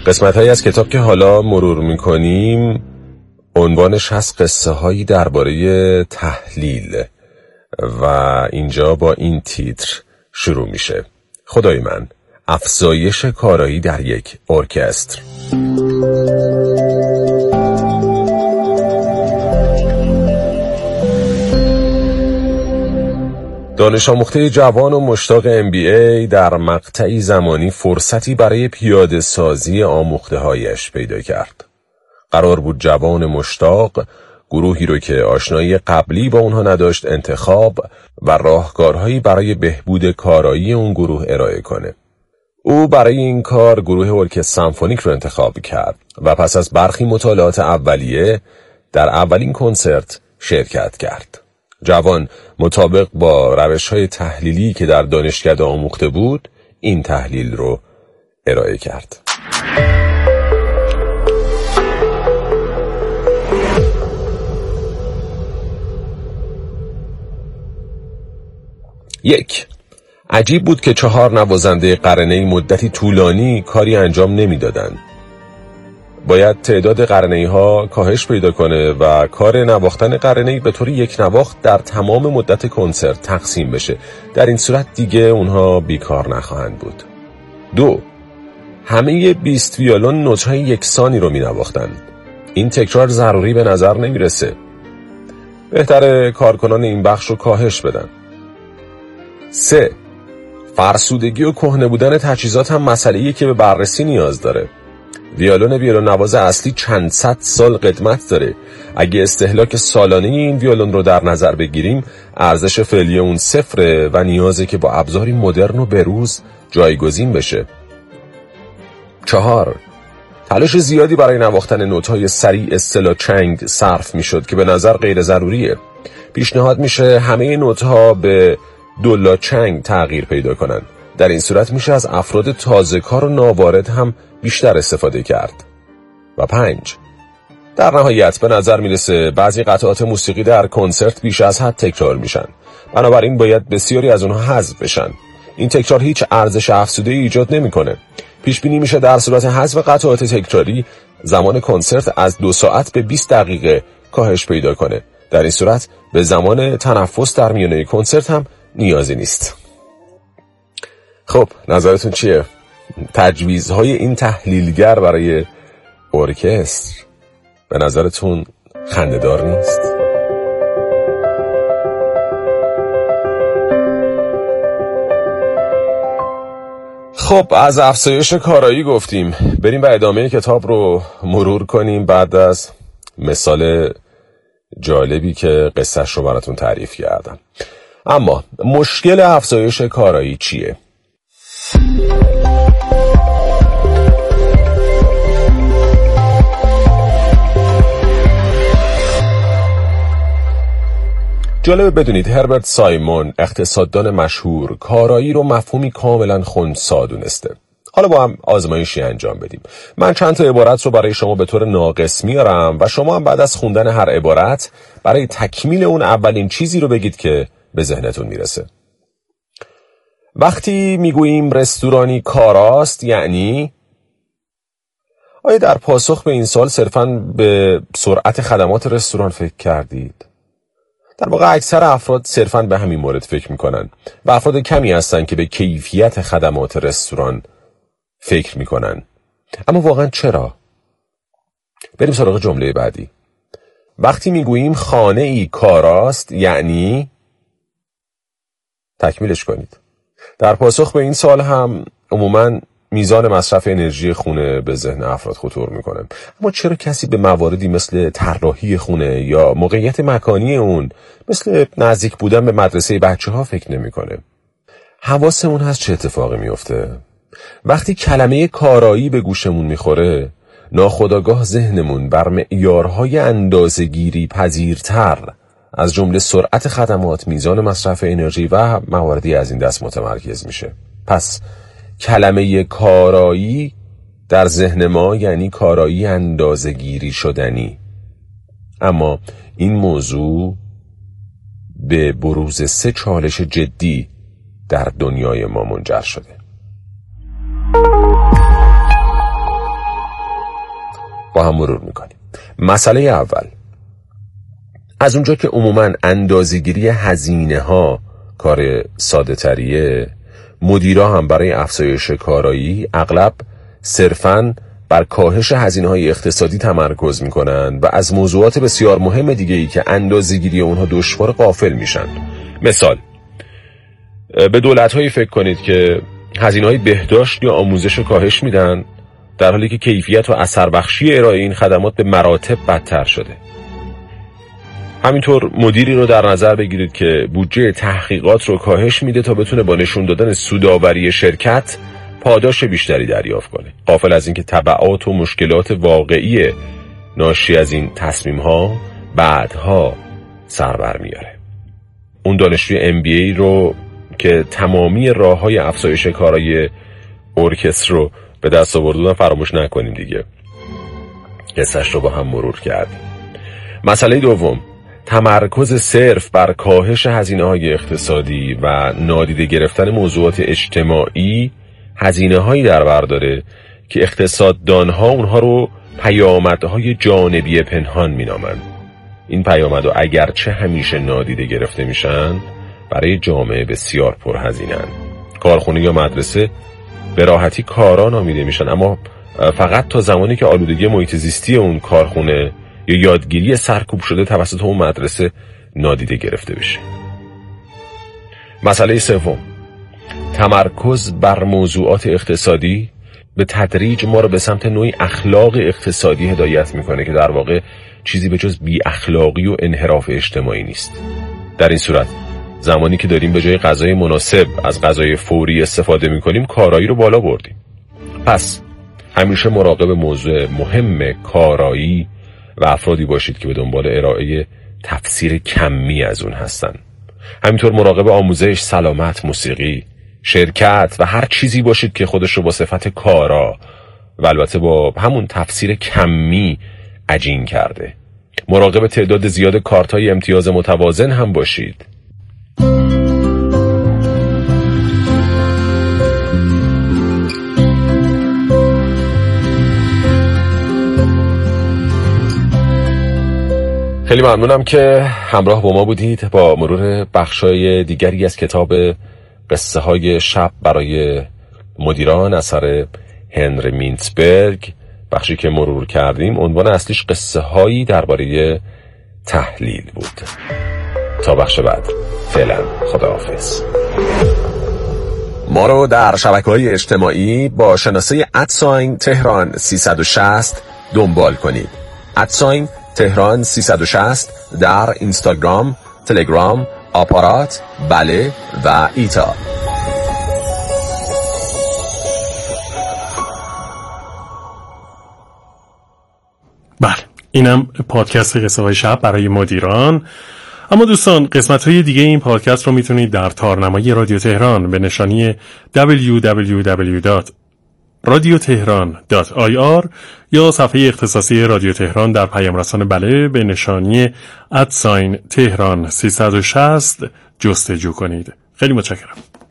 قسمت‌هایی از کتاب که حالا مرور می‌کنیم عنوانش هست قصه هایی درباره تحلیل و اینجا با این تیتر شروع میشه: خدای من، افزایش کارایی در یک ارکستر. دانش آموخته جوان و مشتاق MBA در مقطعی زمانی فرصتی برای پیاده سازی آموخته هایش پیدا کرد. قرار بود جوان مشتاق گروهی رو که آشنایی قبلی با اونها نداشت انتخاب و راهکارهایی برای بهبود کارایی اون گروه ارائه کنه. او برای این کار گروه ارکستر سمفونیک رو انتخاب کرد و پس از برخی مطالعات اولیه در اولین کنسرت شرکت کرد. جوان مطابق با روش‌های تحلیلی که در دانشکده آموخته بود این تحلیل رو ارائه کرد. 1. عجیب بود که 4 نوازنده قرنه‌ای مدتی طولانی کاری انجام نمی‌دادند. باید تعداد قرنه‌ای‌ها کاهش پیدا کنه و کار نواختن قرنه‌ای به طور یک نواخت در تمام مدت کنسرت تقسیم بشه. در این صورت دیگه اونها بیکار نخواهند بود. 2. همه 20 ویولون نوت‌های یکسانی رو می‌نواختن. این تکرار ضروری به نظر نمی‌رسه. بهتره کارکنان این بخش رو کاهش بدن. 3. فرسودگی و کهنه بودن تجهیزات هم مسئله‌ایه که به بررسی نیاز داره. ویولون نواز اصلی چند صد سال قدمت داره. اگه استهلاک سالانه این ویولون رو در نظر بگیریم ارزش فعلی اون صفره و نیازه که با ابزاری مدرن و بروز جایگزین بشه. 4. تلاش زیادی برای نواختن نوت‌های سریع اصطلاح چنگ صرف میشد که به نظر غیر ضروریه. پیشنهاد میشه همه نوت‌ها به دولا چنگ تغییر پیدا کنن. در این صورت میشه از افراد تازه‌کار و ناوارد هم بیشتر استفاده کرد. و 5. در نهایت به نظر میرسه بعضی قطعات موسیقی در کنسرت بیش از حد تکرار میشن. بنابراین باید بسیاری از اونها حذف بشن. این تکرار هیچ ارزش افزوده‌ای ایجاد نمیکنه. پیش بینی میشه در صورت حذف قطعات تکراری زمان کنسرت از 2 ساعت به 20 دقیقه کاهش پیدا کنه. در این صورت به زمان تنفس در میانه کنسرت هم نیازی نیست. خب نظرتون چیه؟ تجویزهای این تحلیلگر برای ارکستر به نظرتون خنده‌دار نیست؟ خب از افزایش کارایی گفتیم، بریم و ادامه کتاب رو مرور کنیم بعد از مثال جالبی که قصهش رو براتون تعریف کردم. اما مشکل افزایش کارایی چیه؟ جالبه بدونید هربرت سایمون اقتصاددان مشهور کارایی رو مفهومی کاملا خنثی دونسته. حالا با هم آزمایشی انجام بدیم. من چند تا عبارت رو برای شما به طور ناقص میارم و شما هم بعد از خوندن هر عبارت برای تکمیل اون اولین چیزی رو بگید که به ذهنتون میرسه. وقتی میگوییم رستورانی کاراست یعنی آیا در پاسخ به این سوال صرفاً به سرعت خدمات رستوران فکر کردید؟ در واقع اکثر افراد صرفاً به همین مورد فکر میکنن و افراد کمی هستن که به کیفیت خدمات رستوران فکر میکنن. اما واقعاً چرا؟ بریم سراغ جمله بعدی. وقتی میگوییم خانه ای کاراست یعنی تکمیلش کنید. در پاسخ به این سوال هم عموماً میزان مصرف انرژی خونه به ذهن افراد خطور میکنه. اما چرا کسی به مواردی مثل طراحی خونه یا موقعیت مکانی اون، مثل نزدیک بودن به مدرسه بچه‌ها فکر نمیکنه؟ حواسمون هست چه اتفاقی میفته؟ وقتی کلمه کارایی به گوشمون میخوره ناخودآگاه ذهنمون بر معیارهای اندازه‌گیری پذیرتر از جمله سرعت خدمات، میزان مصرف انرژی و مواردی از این دست متمرکز میشه. پس کلمه کارایی در ذهن ما یعنی کارایی اندازه‌گیری شدنی. اما این موضوع به بروز 3 چالش جدی در دنیای ما منجر شده. با هم مرور میکنیم. مسئله اول، از اونجا که عموماً اندازه‌گیری هزینه ها کار ساده تریه، مدیرا هم برای افزایش کارایی اغلب صرفاً بر کاهش هزینه‌های اقتصادی تمرکز میکنن و از موضوعات بسیار مهم دیگه‌ای که اندازه‌گیری اونها دشوار غافل میشن. مثال، به دولت‌هایی فکر کنید که هزینه‌های بهداشت یا آموزش کاهش میدن، در حالی که کیفیت و اثربخشی ارائه این خدمات به مراتب بدتر شده. همینطور مدیری رو در نظر بگیرید که بودجه تحقیقات رو کاهش میده تا بتونه با نشون دادن سودآوری شرکت پاداش بیشتری دریافت کنه، غافل از اینکه تبعات و مشکلات واقعی ناشی از این تصمیم‌ها بعدها سر بر میاره. اون دانشجوی MBA رو که تمامی راه‌های افزایش کارایی ارکستر رو به دست آورد فراموش نکنیم دیگه. قصه‌اش رو با هم مرور کردیم. مسئله دوم، تمرکز صرف بر کاهش هزینه‌های اقتصادی و نادیده گرفتن موضوعات اجتماعی هزینه‌هایی در بر داره که اقتصاددان‌ها اونها رو پیامدهای جانبی پنهان می‌نامند. این پیامدها اگرچه همیشه نادیده گرفته میشن، برای جامعه بسیار پرهزینه‌اند. کارخونه یا مدرسه به راحتی کارا نامیده میشن، اما فقط تا زمانی که آلودگی محیط زیستی اون کارخونه یا یادگیری سرکوب شده توسط اون مدرسه نادیده گرفته بشه. مسئله سوم، تمرکز بر موضوعات اقتصادی به تدریج ما رو به سمت نوعی اخلاق اقتصادی هدایت میکنه که در واقع چیزی به جز بی اخلاقی و انحراف اجتماعی نیست. در این صورت زمانی که داریم به جای غذای مناسب از غذای فوری استفاده میکنیم، کارایی رو بالا بردیم. پس همیشه مراقب موضوع مهم کارایی و افرادی باشید که به دنبال ارائه تفسیر کمی از اون هستن. همینطور مراقب آموزش، سلامت، موسیقی، شرکت و هر چیزی باشید که خودش رو با صفت کارا و البته با همون تفسیر کمی عجین کرده. مراقب تعداد زیاد کارت‌های امتیاز متوازن هم باشید. خیلی ممنونم که همراه با ما بودید با مرور بخشای دیگری از کتاب قصه های شب برای مدیران اثر هنری مینتزبرگ. بخشی که مرور کردیم عنوان اصلیش قصه هایی درباره تحلیل بود. تا بخش بعد، فعلا خداحافظ. ما رو در شبکه‌های اجتماعی با شناسه @تهران 360 دنبال کنید. تهران 360 در اینستاگرام، تلگرام، آپارات، بله و ایتا. بله، اینم پادکست قصه های شب برای مدیران. اما دوستان، قسمت های دیگه این پادکست رو میتونید در تارنمای رادیو تهران به نشانی www.radiotehran.ir یا صفحه اختصاصی رادیو تهران در پیام رسان بله به نشانی @تهران 360 جستجو کنید. خیلی متشکرم.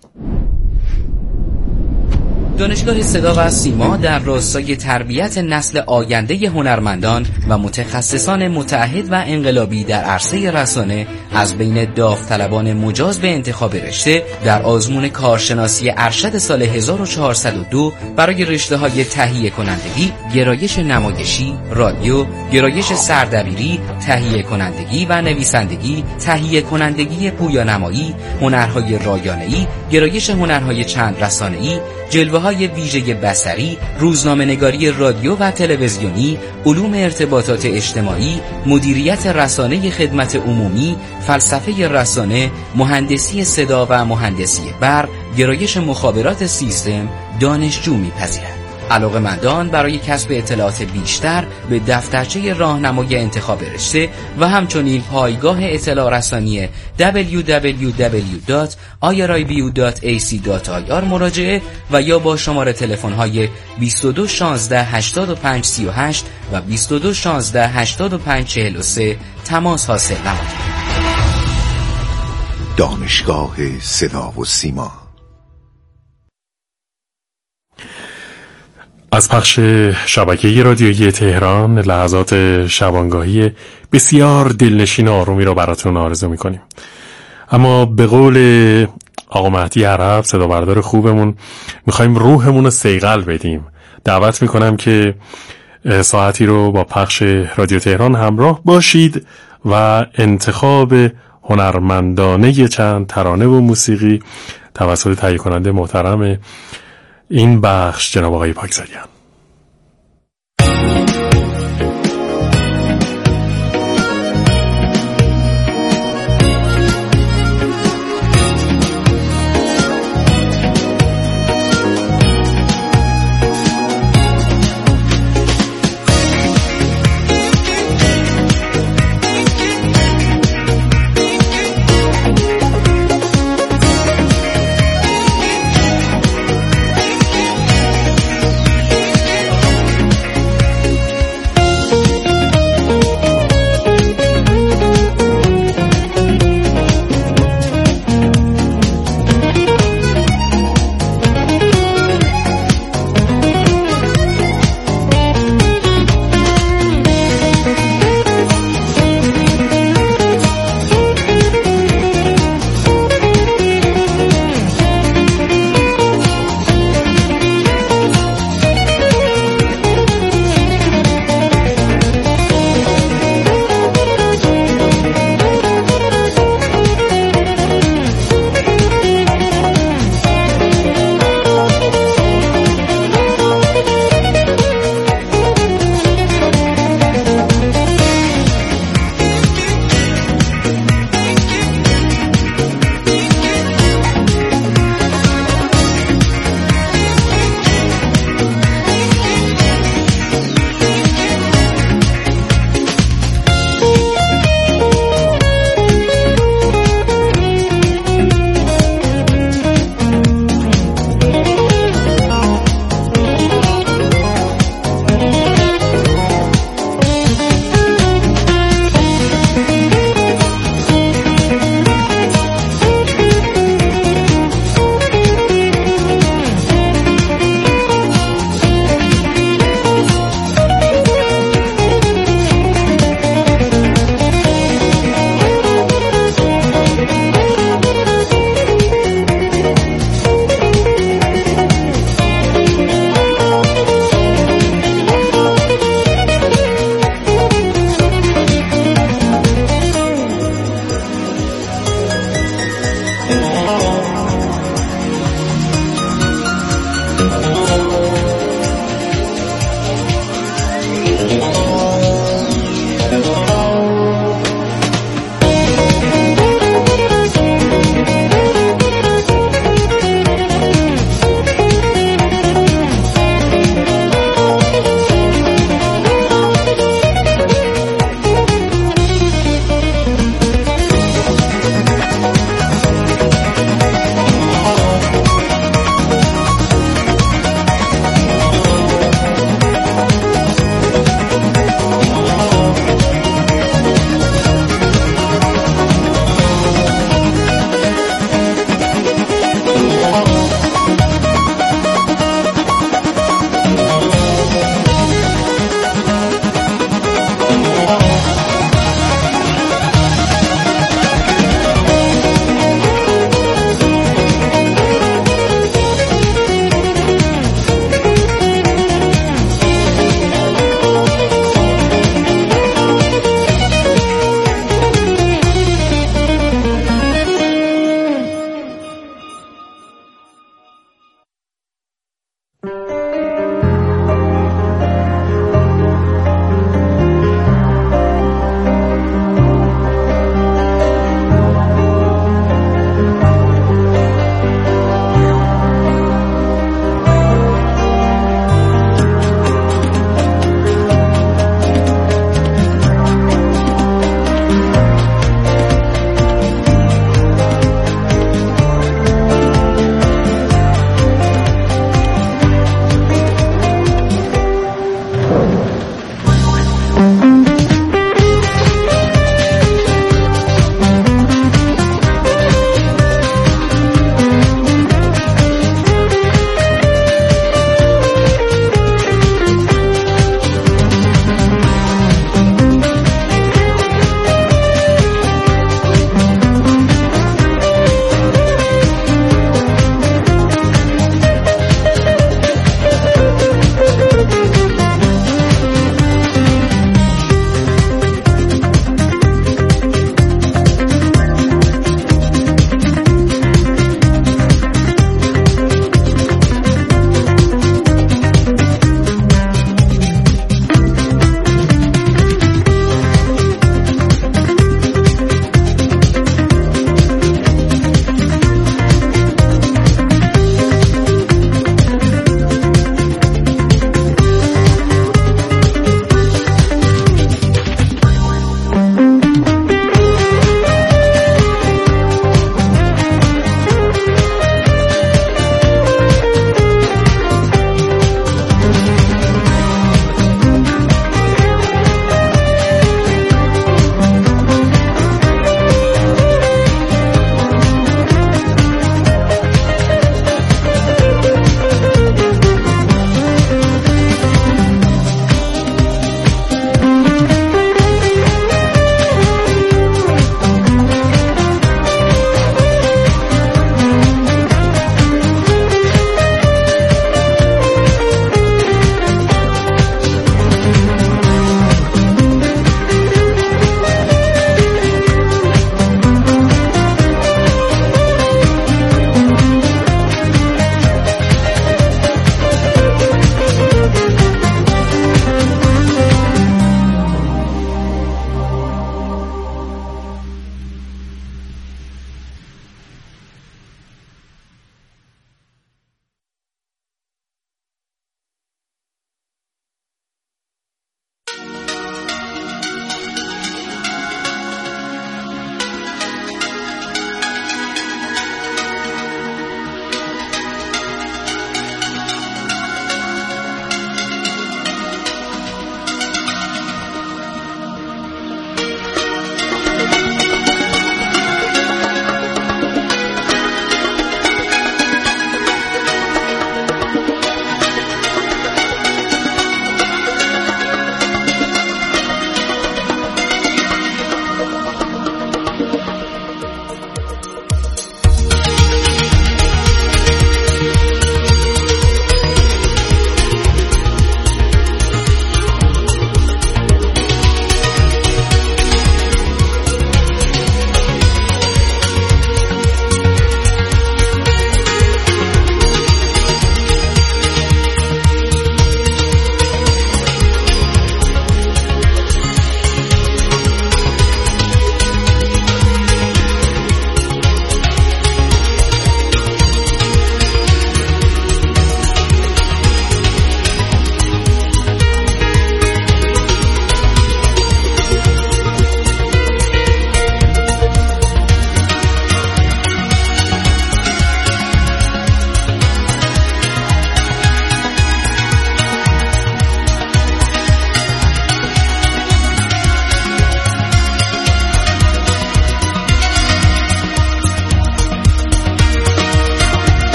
دانشگاه صدا و سیما در راستای تربیت نسل آینده هنرمندان و متخصصان متعهد و انقلابی در عرصه رسانه از بین داوطلبان مجاز به انتخاب رشته در آزمون کارشناسی ارشد سال 1402 برای رشته‌های تهیه کنندگی، گرایش نمایشی، رادیو، گرایش سردبیری، تهیه کنندگی و نویسندگی، تهیه کنندگی پویانمایی، هنرهای رایانه‌ای، گرایش هنرهای چند رسانه‌ای، جلوه‌های ویژه بصری، روزنامه‌نگاری رادیو و تلویزیونی، علوم ارتباطات اجتماعی، مدیریت رسانه خدمت عمومی، فلسفه رسانه، مهندسی صدا و مهندسی برق، گرایش مخابرات سیستم دانشجو می‌پذیرد. علاقه‌مندان برای کسب اطلاعات بیشتر به دفترچه راهنمای انتخاب رشته و همچنین پایگاه اطلاع رسانی www.irib.ac.ir مراجعه و یا با شماره تلفن‌های 22 16 85 38 و 22 16 85 43 تماس حاصل نمایید. دانشگاه صدا و سیما. از پخش شبکه رادیویی تهران لحظات شبانگاهی بسیار دلنشین آرومی را براتون آرزو میکنیم. اما به قول آقا مهدی عرب صدا بردار خوبمون میخوایم روحمون رو صیقل بدیم. دعوت میکنم که ساعتی رو با پخش رادیو تهران همراه باشید و انتخاب هنرمندانه چند ترانه و موسیقی توسط تهیه کننده محترم این بخش جناب آقای پاکزادیان.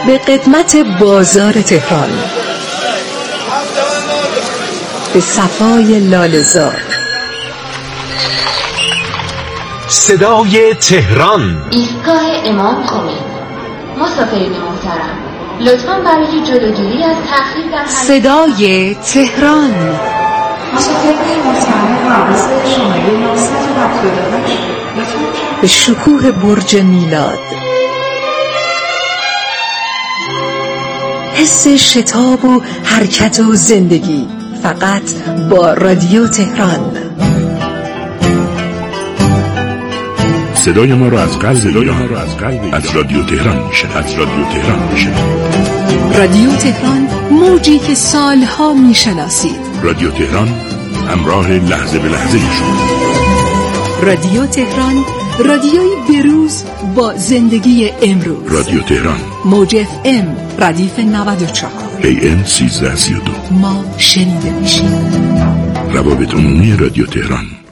به قدمت بازار تهران، به صفای لاله‌زار، صدای تهران، ایستگاه امام خمینی. مسافرین محترم، لطفاً برای جلوگیری از تأخیر در صدای تهران. مسافرین محترم رابطه شماره 978 به شکوه برج میلاد، حس شتاب و حرکت و زندگی فقط با رادیو تهران. صدای ما را از قلب از رادیو تهران میشنوید. رادیو تهران، موجی که سالها میشناسید. رادیو تهران، همراه لحظه به لحظه شما. رادیو تهران، رادیوی بروز با زندگی امروز. رادیو تهران، موج FM ردیف 94 AM 1332. ما شنیده میشیم. روابط عمومی رادیو تهران.